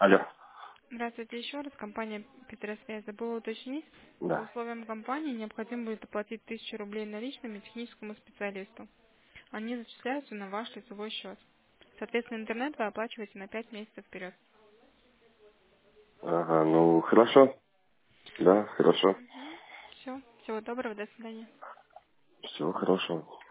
Алло. Здравствуйте еще раз. Компания Петросвязь. Забыла уточнить. По Да. условиям компании необходимо будет оплатить 1000 рублей наличными техническому специалисту. Они зачисляются на ваш лицевой счет. Соответственно, интернет вы оплачиваете на 5 месяцев вперед. Ага, ну хорошо. Да, хорошо. Все. Всего доброго. До свидания. Всего хорошего.